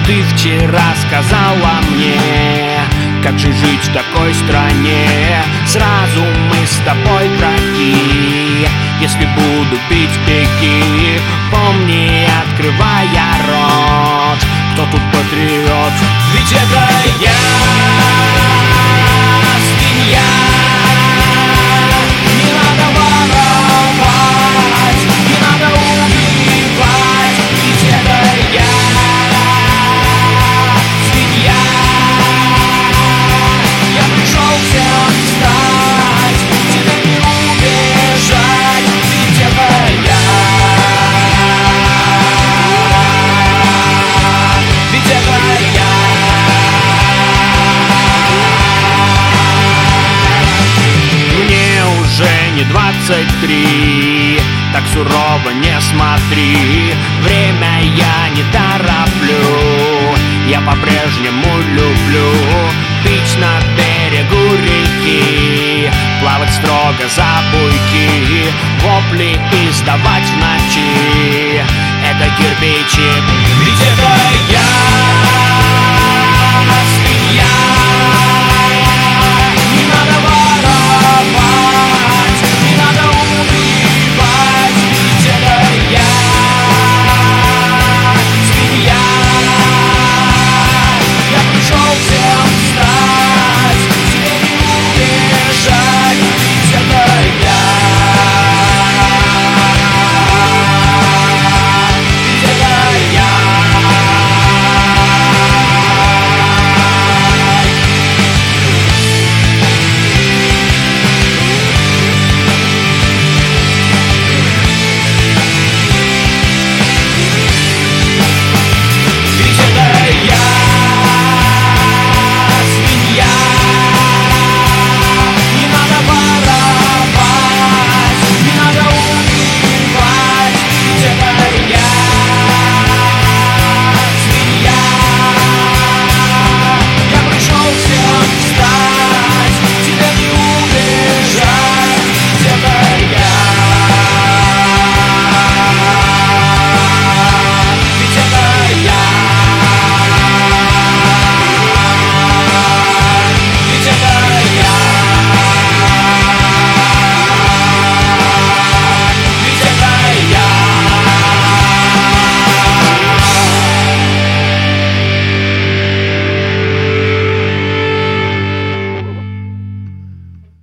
Ты вчера сказала мне, как же жить в такой стране. Сразу мы с тобой враги. Если буду пить, беги. Помни, открывая рот, кто тут патриот? Ведь это я, свинья. Не надо воровать, не надо убивать. Ведь это я, свинья. Я пришел всем стать, тебе не убежать. Ведь это я, ведь это я. Мне уже не 23, так сурово не смотри. Время я не тороплю, я по-прежнему люблю пить на берегу реки, плавать строго за буйки, вопли издавать в ночи. Это кирпичи, ведь это